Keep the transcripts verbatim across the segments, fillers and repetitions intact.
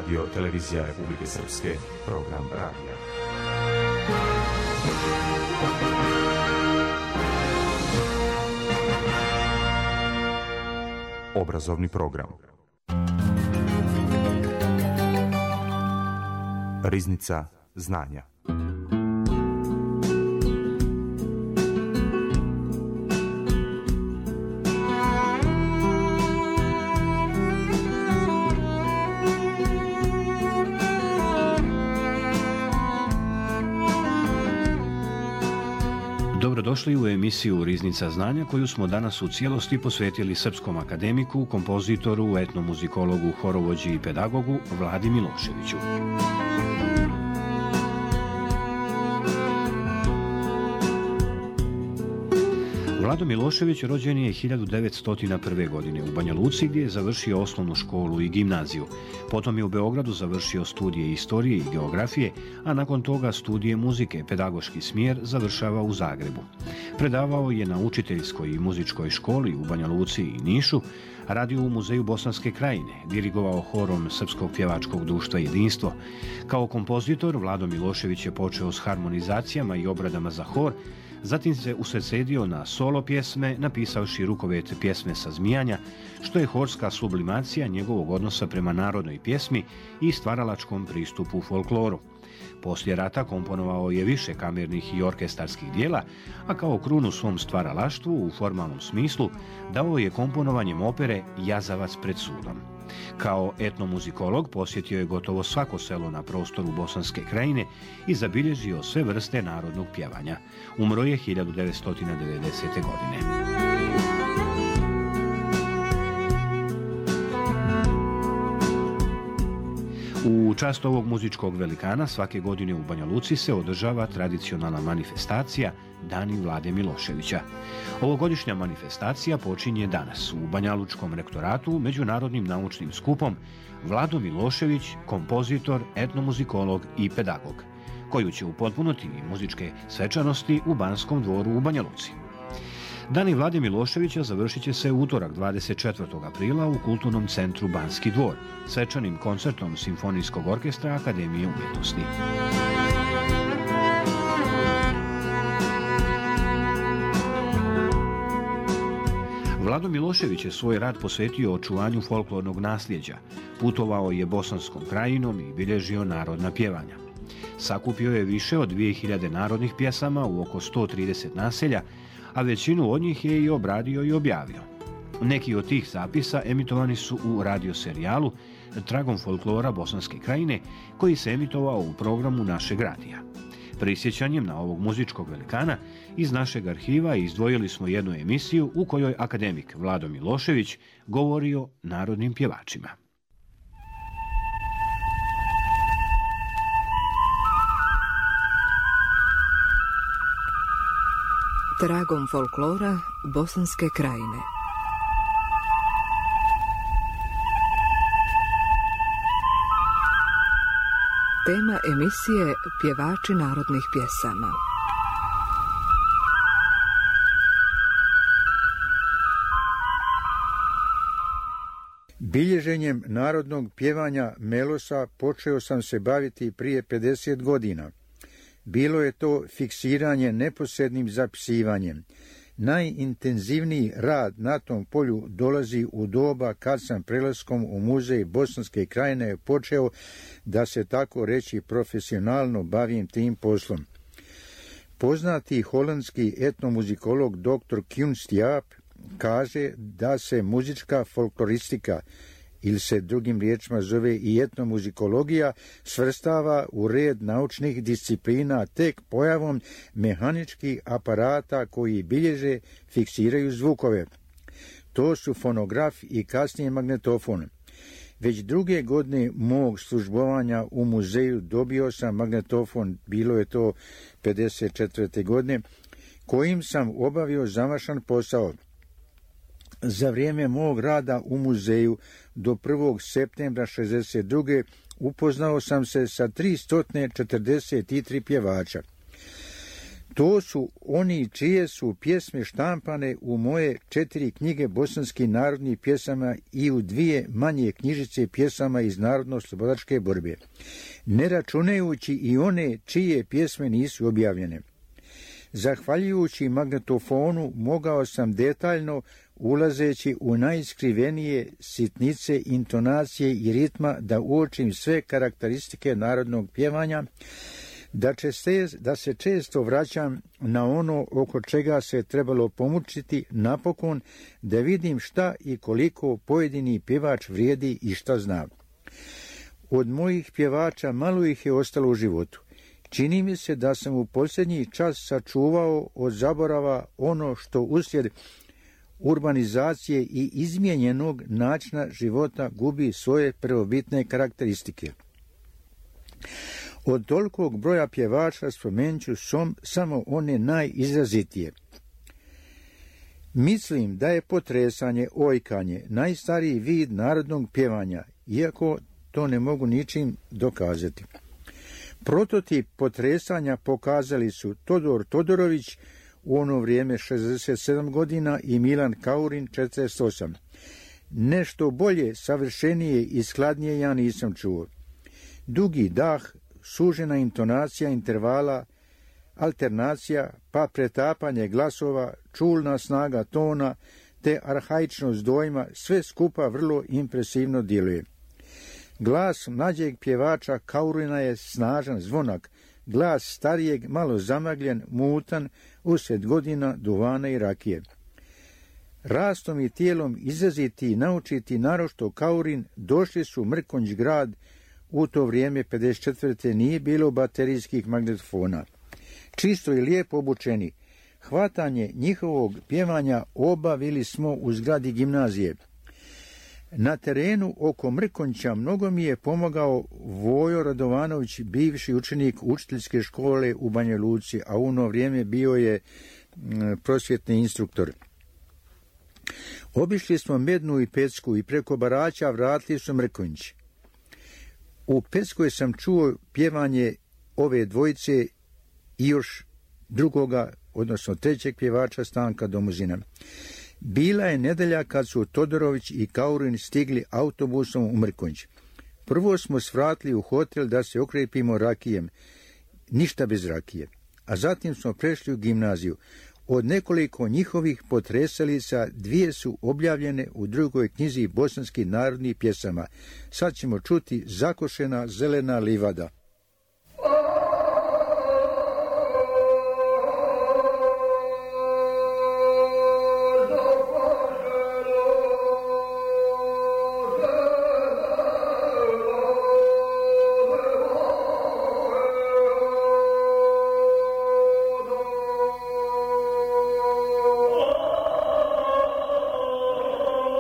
Radio Televizija Republike Srpske, program radija. Obrazovni program. Riznica znanja. Dobrodošli u emisiju Riznica znanja koju smo danas u cijelosti posvetili srpskom akademiku, kompozitoru, etnomuzikologu, horovođi i pedagogu Vladi Miloševiću. Vlado Milošević rođen je hiljadu devetsto prve. godine u Banja Luci gdje je završio osnovnu školu i gimnaziju. Potom je u Beogradu završio studije istorije i geografije, a nakon toga studije muzike, pedagoški smjer završava u Zagrebu. Predavao je na učiteljskoj i muzičkoj školi u Banja Luci i Nišu, radio u Muzeju Bosanske Krajine, dirigovao horom Srpskog pjevačkog društva Jedinstvo. Kao kompozitor Vlado Milošević je počeo s harmonizacijama i obradama za hor, zatim se usredsredio na solo pjesme, napisavši rukovet pjesme sa Zmijanja, što je horska sublimacija njegovog odnosa prema narodnoj pjesmi i stvaralačkom pristupu folkloru. Poslije rata komponovao je više kamernih i orkestarskih dijela, a kao krunu svom stvaralaštvu u formalnom smislu dao je komponovanjem opere Jazavac pred sudom. Kao etnomuzikolog posjetio je gotovo svako selo na prostoru Bosanske Krajine i zabilježio sve vrste narodnog pjevanja. Umro je hiljadu devetsto devedesete. godine. U čast ovog muzičkog velikana svake godine u Banja Luci se održava tradicionalna manifestacija Dani Vlade Miloševića. Ovogodišnja manifestacija počinje danas u Banjalučkom rektoratu međunarodnim naučnim skupom Vlado Milošević, kompozitor, etnomuzikolog i pedagog, koju će upotpuniti muzičke svečanosti u Banskom dvoru u Banja Luci. Dani Vlade Miloševića završit će se utorak dvadeset četvrtog aprila u Kulturnom centru Banski dvor, svečanim koncertom Simfonijskog orkestra Akademije umjetnosti. Vlado Milošević je svoj rad posvetio očuvanju folklornog nasljeđa, putovao je Bosanskom krajinom i bilježio narodna pjevanja. Sakupio je više od dvije hiljade narodnih pjesama u oko sto trideset naselja, a većinu od njih je i obradio i objavio. Neki od tih zapisa emitovani su u radio serijalu Tragom folklora Bosanske Krajine, koji se emitovao u programu našeg radija. Prisjećanjem na ovog muzičkog velikana iz našeg arhiva izdvojili smo jednu emisiju u kojoj akademik Vlado Milošević govori o narodnim pjevačima. Tragom folklora Bosanske Krajine. Tema emisije Pjevači narodnih pjesama. Bilježenjem narodnog pjevanja melosa počeo sam se baviti prije pedeset godina. Bilo je to fiksiranje neposrednim zapisivanjem. Najintenzivniji rad na tom polju dolazi u doba kad sam prelaskom u Muzej Bosanske Krajine počeo da se tako reći profesionalno bavim tim poslom. Poznati holandski etnomuzikolog doktor Kunst Jaap kaže da se muzička folkloristika, ili se drugim riječima zove i etnomuzikologija, svrstava u red naučnih disciplina tek pojavom mehaničkih aparata koji bilježe, fiksiraju zvukove. To su fonograf i kasnije magnetofon. Već druge godine mog službovanja u muzeju dobio sam magnetofon, bilo je to pedeset četvrte. godine, kojim sam obavio završen posao. Za vrijeme mog rada u muzeju do prvog septembra šezdeset druge. upoznao sam se sa tristo četrdeset tri pjevača. To su oni čije su pjesme štampane u moje četiri knjige bosanskih narodnih pjesama i u dvije manje knjižice pjesama iz narodno-slobodačke borbe, ne računajući i one čije pjesme nisu objavljene. Zahvaljujući magnetofonu mogao sam detaljno, ulazeći u najskrivenije sitnice, intonacije i ritma, da uočim sve karakteristike narodnog pjevanja, da, česte, da se često vraćam na ono oko čega se trebalo pomučiti, napokon da vidim šta i koliko pojedini pjevač vrijedi i šta zna. Od mojih pjevača malo ih je ostalo u životu. Čini mi se da sam u posljednji čas sačuvao od zaborava ono što uslijed urbanizacije i izmijenjenog načina života gubi svoje prvobitne karakteristike. Od tolikog broja pjevača spomenut ću samo one najizrazitije. Mislim da je potresanje, ojkanje najstariji vid narodnog pjevanja, iako to ne mogu ničim dokazati. Prototip potresanja pokazali su Todor Todorović u ono vrijeme šezdeset sedam godina i Milan Kaurin četrdeset osam. Nešto bolje, savršenije i skladnije ja nisam čuo. Dugi dah, sužena intonacija intervala, alternacija, pa pretapanje glasova, čulna snaga tona te arhaičnost dojma, sve skupa vrlo impresivno djeluje. Glas mlađeg pjevača Kaurina je snažan, zvonak, glas starijeg malo zamagljen, mutan, usred godina duvana i rakije. Rastom i tijelom izraziti i naučiti narošto Kaurin došli su u Mrkonjić grad. U to vrijeme pedeset četvrte nije bilo baterijskih magnetofona. Čisto i lijepo obučeni. Hvatanje njihovog pjevanja obavili smo u zgradi gimnazije. Na terenu oko Mrkonjića mnogo mi je pomogao Vojo Radovanović, bivši učenik učiteljske škole u Banja Luci, a u ono vrijeme bio je prosvjetni instruktor. Obišli smo Mednu i Pecku i preko Baraća vratili su Mrkonjić. U Peckoj sam čuo pjevanje ove dvojice i još drugoga, odnosno trećeg pjevača Stanka Domuzina. Bila je nedelja kad su Todorović i Kaurin stigli autobusom u Mrkonjić. Prvo smo svratili u hotel da se okrepimo rakijem, ništa bez rakije, a zatim smo prešli u gimnaziju. Od nekoliko njihovih potresalica dvije su objavljene u drugoj knjizi bosanskih narodnih pjesama. Sad ćemo čuti Zakošena zelena livada.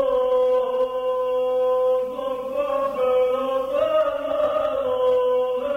Oh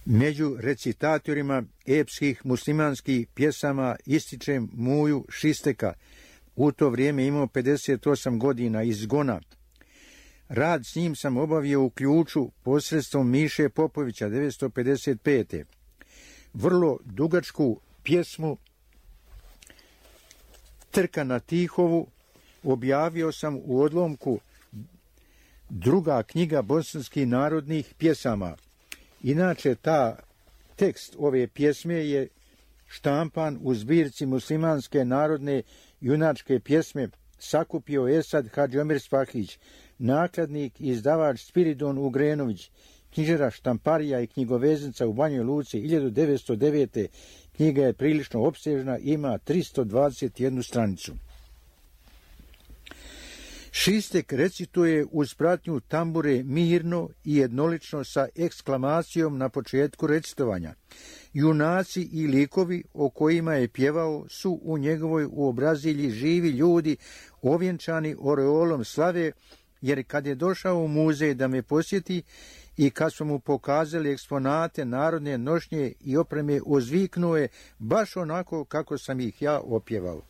Među recitatorima epskih muslimanskih pjesama ističem Muju Šisteka, u to vrijeme imao pedeset osam godina, iz Gona. Rad s njim sam obavio u Ključu posredstvom Miše Popovića devetsto pedeset pete. Vrlo dugačku pjesmu Trka na Tihovu objavio sam u odlomku Druga knjiga bosanskih narodnih pjesama. Inače, ta tekst ove pjesme je štampan u zbirci muslimanske narodne junačke pjesme sakupio Esad Hadži Omer Spahić, nakladnik i izdavač Spiridon Ugrenović, knjižara, štamparija i knjigoveznica u Banjoj Luci hiljadu devetsto devete. Knjiga je prilično opsežna, ima tristo dvadeset jednu stranicu. Šistek recituje uz pratnju tambure mirno i jednolično sa eksklamacijom na početku recitovanja. Junaci i likovi o kojima je pjevao su u njegovoj uobrazilji živi ljudi ovjenčani oreolom slave, jer kad je došao u muzej da me posjeti i kad smo mu pokazali eksponate narodne nošnje i opreme, uzviknuo je baš onako kako sam ih ja opjevao.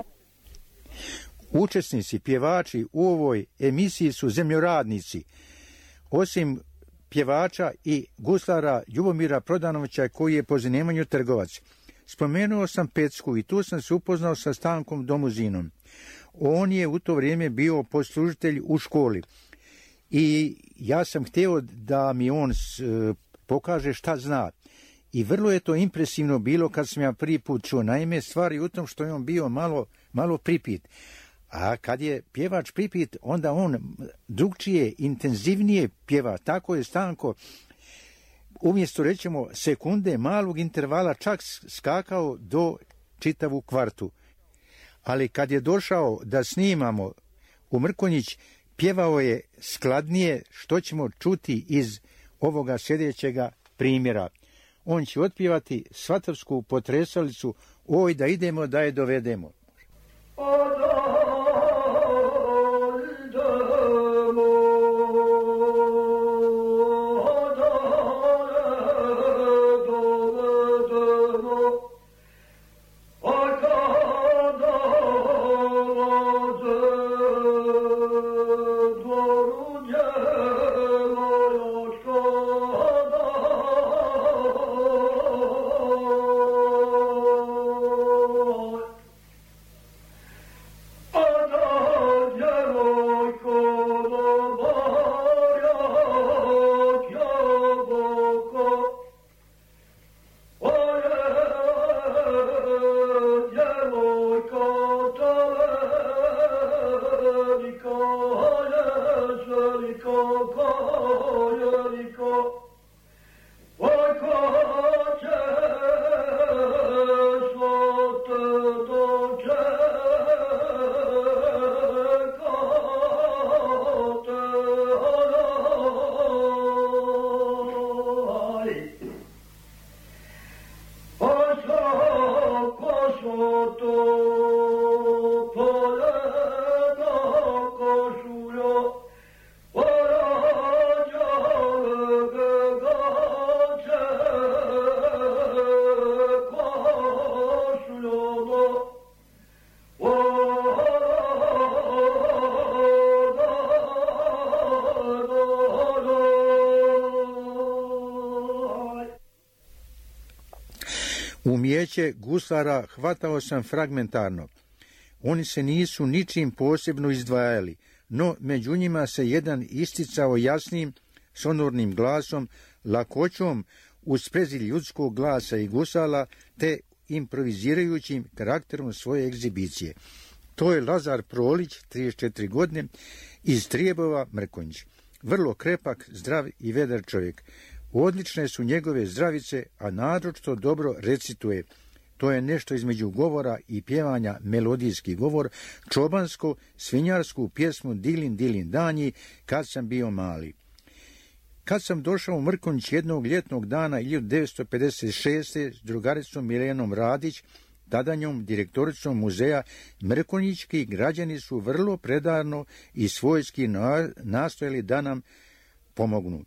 Učesnici, pjevači u ovoj emisiji su zemljoradnici osim pjevača i guslara Ljubomira Prodanovića koji je po zanimanju trgovac. Spomenuo sam Pecku i tu sam se upoznao sa Stankom Domuzinom. On je u to vrijeme bio poslužitelj u školi i ja sam htio da mi on pokaže šta zna. I vrlo je to impresivno bilo kad sam ja prvi put čuo. Naime, stvari u tom što je on bio malo, malo pripit. A kad je pjevač pripit, onda on drugčije, intenzivnije pjeva. Tako je Stanko, umjesto rećemo sekunde, malog intervala, čak skakao do čitavu kvartu. Ali kad je došao da snimamo u Mrkonjić, pjevao je skladnije, što ćemo čuti iz ovoga sljedećega primjera. On će otpjevati svatovsku potresalicu Oj da idemo da je dovedemo. Umijeće guslara hvatao sam fragmentarno. Oni se nisu ničim posebno izdvajali, no među njima se jedan isticao jasnim, sonornim glasom, lakoćom u sprezi ljudskog glasa i gusala, te improvizirajućim karakterom svoje egzibicije. To je Lazar Prolić, trideset četiri godine, iz Trijebova, Mrkonjić. Vrlo krepak, zdrav i vedar čovjek. Odlične su njegove zdravice, a naročito dobro recituje. To je nešto između govora i pjevanja, melodijski govor, čobansko, svinjarsku pjesmu Dilin, dilin danji, kad sam bio mali. Kad sam došao u Mrkonjić jednog ljetnog dana hiljadu devetsto pedeset šeste s drugaricom Milenom Radić, tadanjom direktoricom muzeja, mrkonjićki građani su vrlo predarno i svojski nastojali da nam pomognu.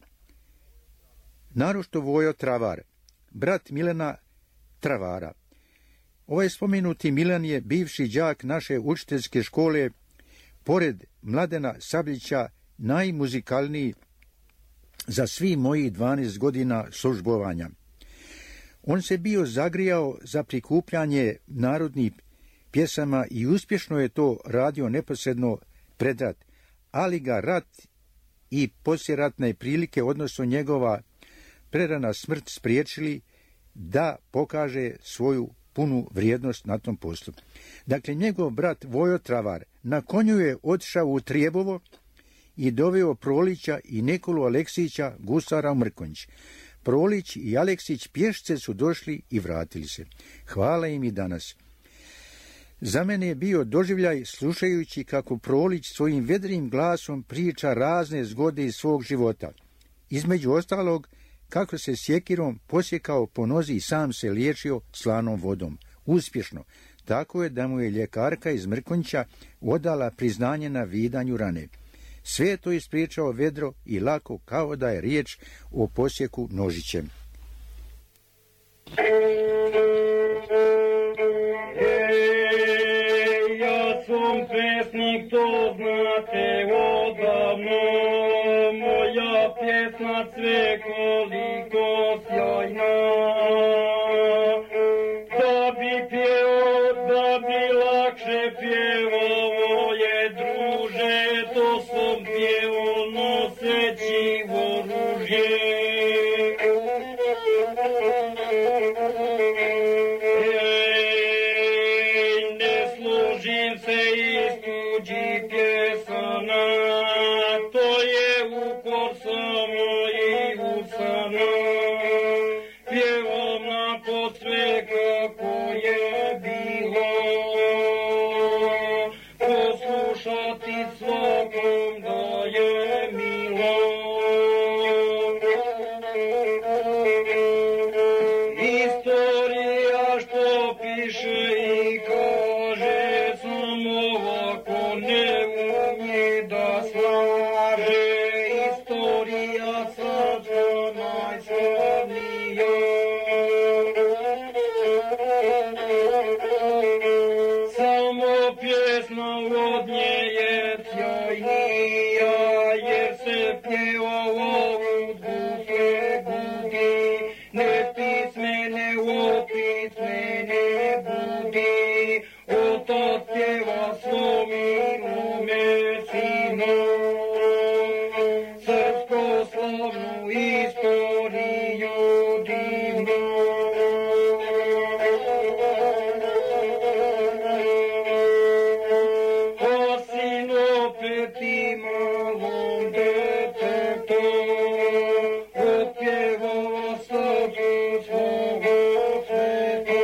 Naročito Vojo Travar, brat Milena Travara. Ovaj spomenuti Milan je bivši đak naše učiteljske škole, pored Mladena Sabljića najmuzikalniji za svi mojih dvanaest godina službovanja. On se bio zagrijao za prikupljanje narodnih pjesama i uspješno je to radio neposredno pred rat, ali ga rat i poslijeratne prilike, odnosno njegova prerana smrt, spriječili da pokaže svoju punu vrijednost na tom poslu. Dakle, njegov brat Vojo Travar na konju je otišao u Trijebovo i doveo Prolića i Nikolu Aleksića, gusara u Mrkonjić. Prolić i Aleksić pješce su došli i vratili se. Hvala im i danas. Za mene je bio doživljaj slušajući kako Prolić svojim vedrim glasom priča razne zgode iz svog života. Između ostalog, kako se sjekirom posjekao po nozi i sam se liječio slanom vodom. Uspješno. Tako je da mu je ljekarka iz Mrkonjića odala priznanje na vidanju rane. Sve je to ispričao vedro i lako, kao da je riječ o posjeku nožićem. Ej, ja sam pesnik, to znate odavno, moja svekoliko sjajna. Da bi pjeo, da bi lakše pjevovo je druže, to sam pjeo noseći oružje. Ej, ne služim se iz tuđih pjesana, to je ukor samo i usana. Pjevam napod sve kako je bilo, poslušati svakom da je milo. Istorija što piše i kaže, samo ovako ne umije da slaže. Istorija srca najslavnija. Samo pjesma od nje je sjajnija, jer se pjeva ovud gufe gudi. Nepismene opismene budi, otac pjeva svom ilume sinu. Srpsko slavnu istoriju divnu. O sin opet i malom detetu, otpjevao srcu svoga sveta.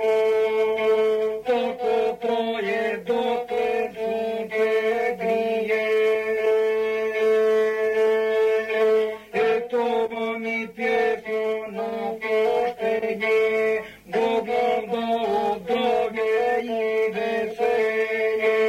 Tako traje dokle sunce grije. Eto vam i pjesma na poštenje, Bog nam dao zdravlje i veselje.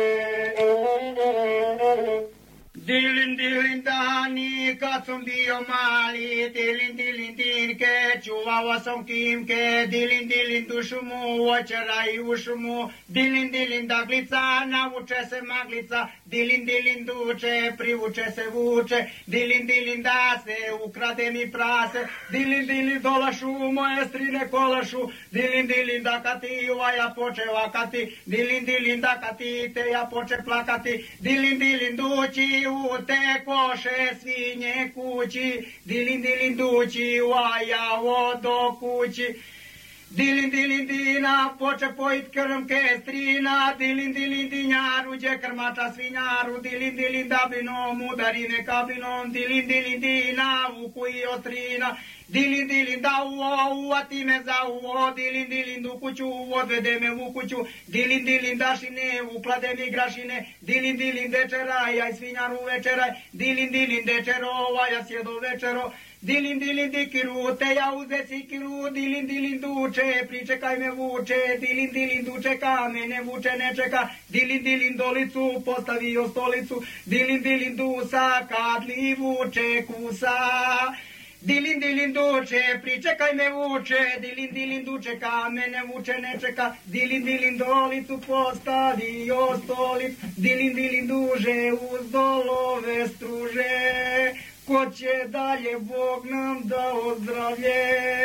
Dilin, dilin dani, kad sam bio mali, dilin, dilin dinke, čuvao sam kimke, dilin, dilin dušu mu, očera i ušu mu, dilin, dilin daglica, navuče se maglica, dilin, dilin duče, privuče se vuče, dilin, dilin da se ukrade mi prase, dilin, dilin dolašu, moje strine kolašu, dilin, dilin da kati, ja poče vakati, dilin, dilin da kati, te ja poče plakati, dilin, dilin dući, u te koše svinje kući, dilin, dilin dući, ja vodo kući. Dilin, dilin, dina, poče pojit krmke strina, dilin, dilin, dinjaru, gdje krmača svinjaru, dilin, dilin, dabinom, udarine kabinom, dilin, dilin, dina, vuku i ostrina, dilin, dilin, da uo, uvati me za uo, dilin, dilin, du kuću, odvede me u kuću, dilin, dilin, dašine, uklade mi grašine, dilin, dilin, dečeraj, aj svinjaru večeraj, dilin, dilin, dečerova, ja sjedo večero, dilin, dilin, dikiru, te ja uze sikiru, dilin, dilin, duče, pričekaj me vuče, dilin, dilin, duče, kamene vuče, ne čeka, dilin, dilin, dolicu, postavio stolicu, dilin, dilin, dusa, kad li vuče kusa. Dilin, dilin, duče, pričekaj me vuče, dilin, dilin, duče, kamene vuče, ne čeka, dilin, dilin, dolicu, postavio stolicu, dilin, dilin, duže, uz dolove struže. Ko će dalje, Bog nam dao zdravlje.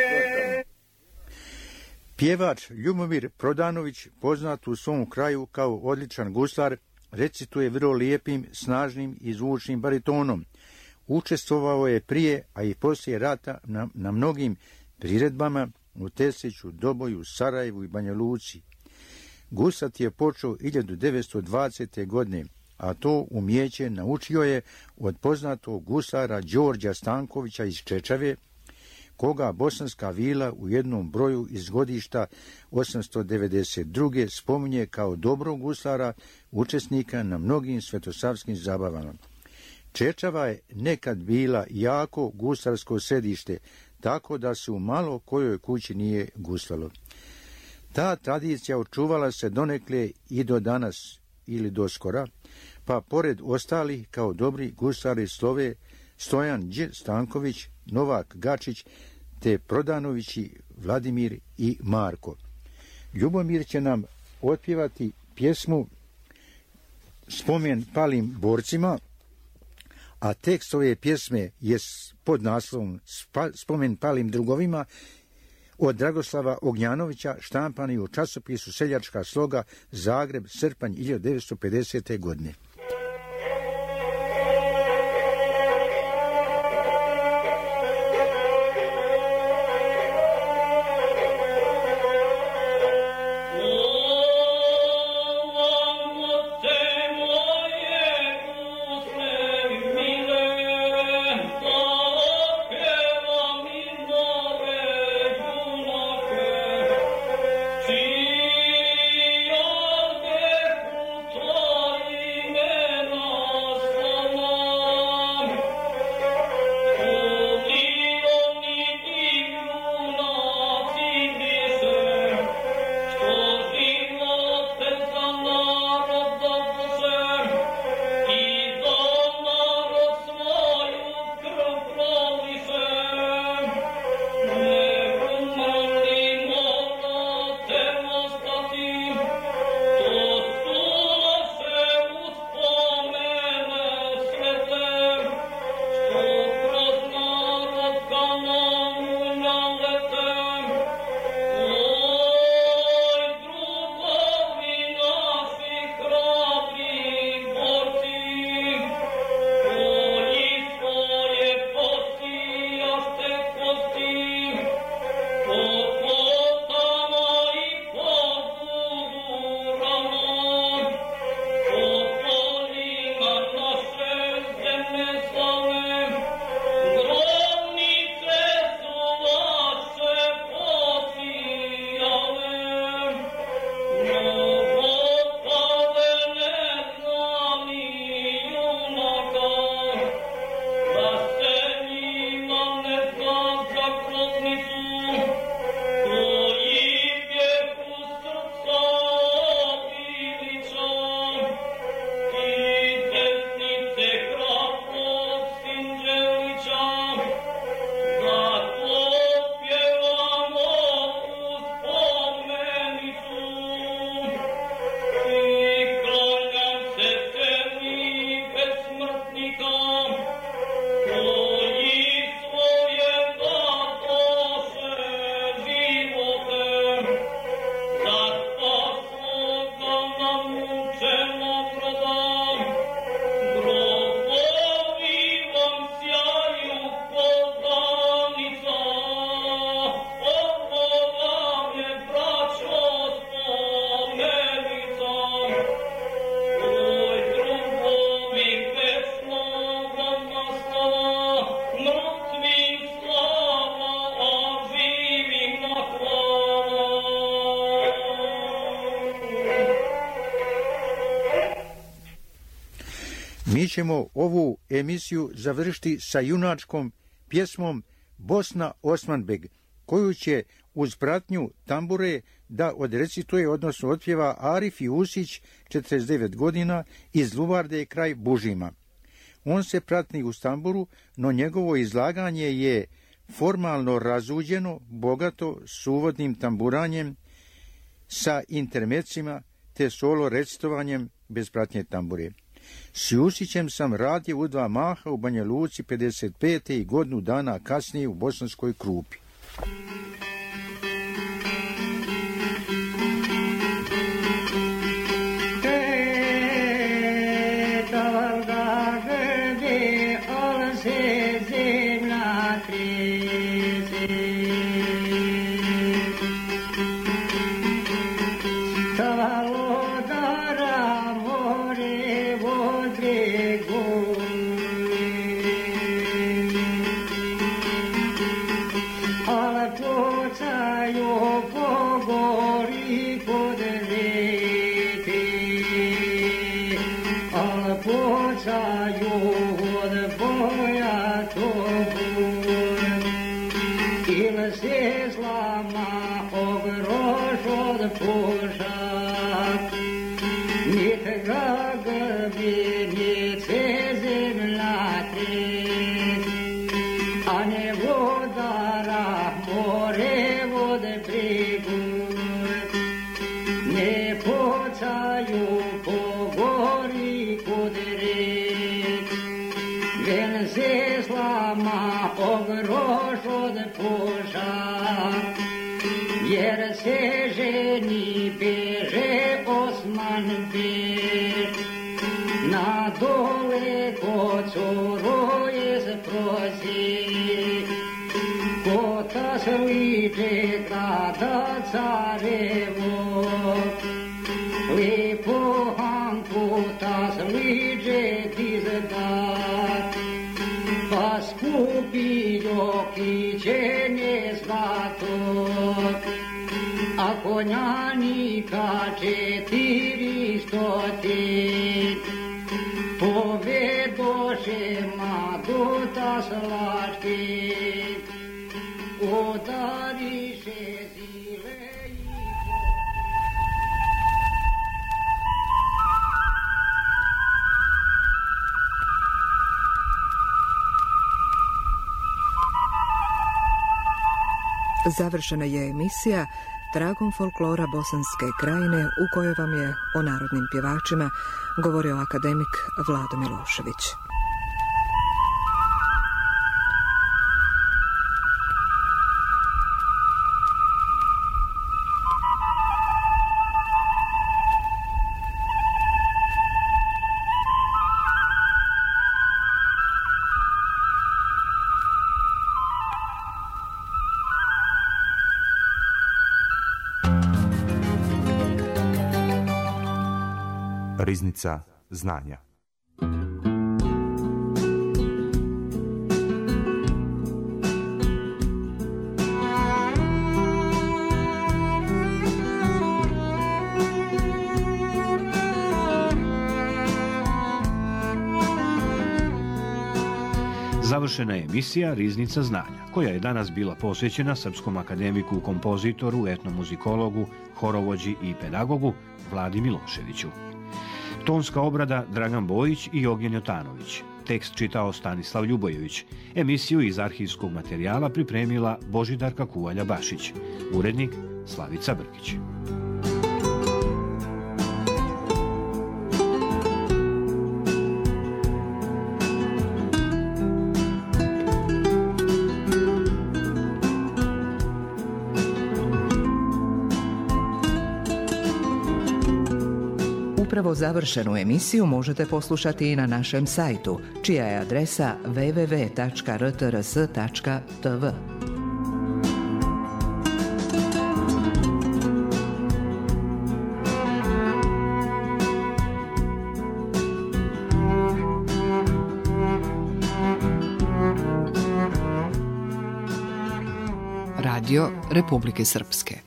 Pjevač Ljubomir Prodanović, poznat u svom kraju kao odličan guslar, recituje vrlo lijepim, snažnim i zvučnim baritonom. Učestvovao je prije, a i poslije rata na, na mnogim priredbama u Tesliću, Doboju, Sarajevu i Banja Luci. Guslat je počeo hiljadu devetsto dvadesete. godine, a to umijeće naučio je od poznatog gusara Đorđa Stankovića iz Čečave, koga Bosanska vila u jednom broju iz godišta osamsto devedeset druge. spominje kao dobrog guslara, učesnika na mnogim svetosavskim zabavama. Čečava je nekad bila jako guslarsko sedište, tako da se u malo kojoj kući nije guslalo. Ta tradicija očuvala se donekle i do danas ili do skora, pa pored ostalih kao dobri gusari slove Stojan Đ. Stanković, Novak Gačić, te Prodanovići Vladimir i Marko. Ljubomir će nam otpjevati pjesmu Spomen palim borcima, a tekst ove pjesme je pod naslovom Spomen palim drugovima od Dragoslava Ognjanovića, štampani u časopisu Seljačka sloga, Zagreb, srpanj hiljadu devetsto pedesete. godine. Mi ćemo ovu emisiju završiti sa junačkom pjesmom Bosna Osmanbeg, koju će uz pratnju tambure da odrecituje, odnosno otpjeva Arif Jusić, četrdeset devet godina, iz Luvarde kraj Bužima. On se pratni uz tamburu, no njegovo izlaganje je formalno razuđeno, bogato, s uvodnim tamburanjem, sa intermecima, te solo recitovanjem bez pratnje tambure. S Jusićem sam radio u dva maha u Banja Luci pedeset pete i godinu dana kasnije u Bosanskoj Krupi. Ne počaju po gori kod reke. mama ogroš od puša, jer se ženi beže Osman bež. Na dole ko curo je sprosi, ko ta sliče tada carevo, lepo Hanku ta sliče ti zdat, pa skupi jokiće ne zlato, a konjanika četiri stotin. Povedoše maduta slačke, udariše zile i Završena je emisija Tragom folklora Bosanske Krajine, u kojoj vam je o narodnim pjevačima govorio akademik Vlado Milošević. Riznica znanja. Završena je emisija Riznica znanja, koja je danas bila posvećena srpskom akademiku, kompozitoru, etnomuzikologu, horovođi i pedagogu Vladi Miloševiću. Tonska obrada Dragan Bojić i Ognjen Jotanović. Tekst čitao Stanislav Ljubojević. Emisiju iz arhivskog materijala pripremila Božidarka Kuvalja-Bašić. Urednik Slavica Brkić. Upravo završenu emisiju možete poslušati i na našem sajtu, čija je adresa w w w tačka r t r s tačka t v. Radio Republike Srpske.